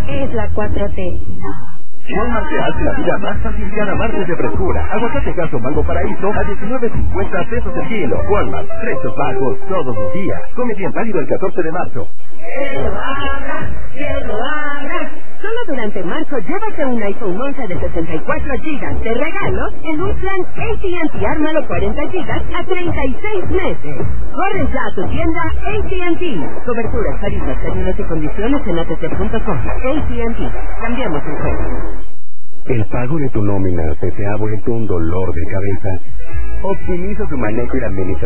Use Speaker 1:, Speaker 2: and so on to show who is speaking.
Speaker 1: es la 4T.
Speaker 2: Walmart te hace la vida más fácil cada martes de frescura. Aguacate caso mango paraíso a 19.50 pesos el kilo. Walmart, precios bajos todos los días. Come bien válido el 14 de marzo.
Speaker 1: ¡Que lo hagas! Solo durante marzo llévate un iPhone 11 de 64 GB de regalo en un plan AT&T Ármalo 40 GB a 36 meses. Corre ya a tu tienda AT&T. Coberturas, tarifas, términos y condiciones en att.com. AT&T. Cambiamos el juego.
Speaker 3: ¿El pago de tu nómina se te ha vuelto un dolor de cabeza? Optimiza tu manejo y la administración